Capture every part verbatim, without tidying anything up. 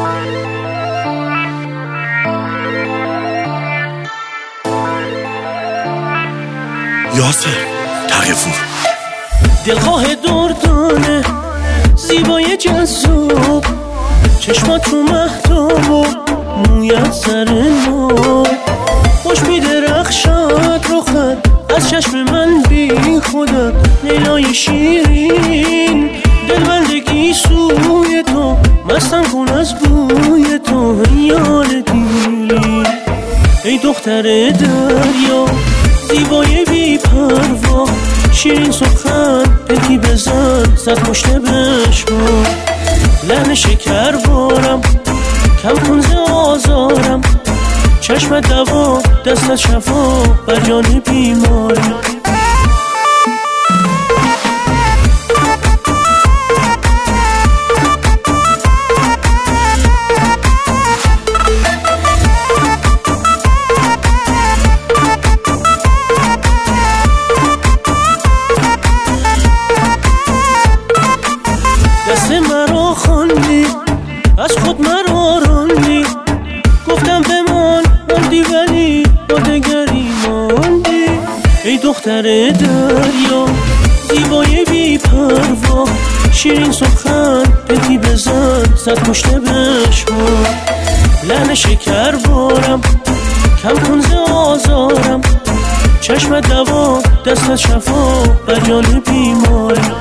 یاسر تقی‌پور دلخواه دردانه زیبای جذاب، چشمات تو مهتاب و مویت سر ناب، خوش می‌درخشد رخت از چشم من بی خودت، لیلای شیرین دلبندگی سوی تو، مستم کن از بوی تو یار دیلی. ای دختر دریا زیبای بی پروا، شیرین سخن بگی بزن صد مشت بشما، لحن شکر بارم کم کن ز آزارم، چشم دوا دست شفا بر جان بیمارم. دست مرا خواندی از خود مرا راندی، گفتم بمان ماندی ولی با دگری ماندی. ای دختر دریا زیبای بی پروا، شیرین سخن بگی بزن صد مشت بشما، لحن شکر بارم کم کن ز آزارم، چشم دوا دست شفا بر جان بیمارم.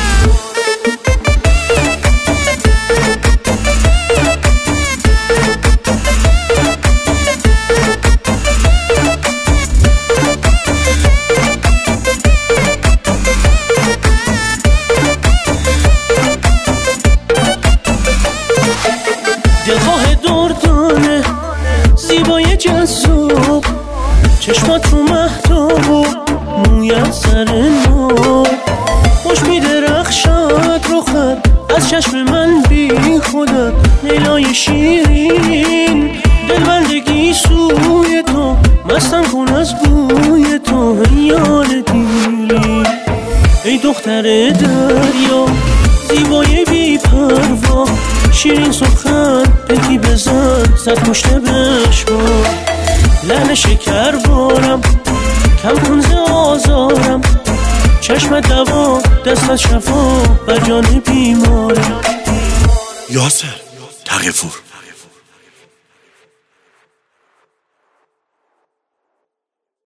دلخواه دردانه زیبای جذاب، چشمات تو مهتاب و مویت سر ناب، خوش می‌درخشد رخت از چشم من بی خودت، لیلای شیرین دلبندگی سوی تو، مستم کن از بوی تو یار دیلی. ای دختر دریا زیبای بی پروا، شیرین سخن بگی بزن صد مشت بشما، لحن شکر بارم کم کن ز آزارم، چشم دوا دست شفا بر جان بیمارم. یاسر تقی‌پور.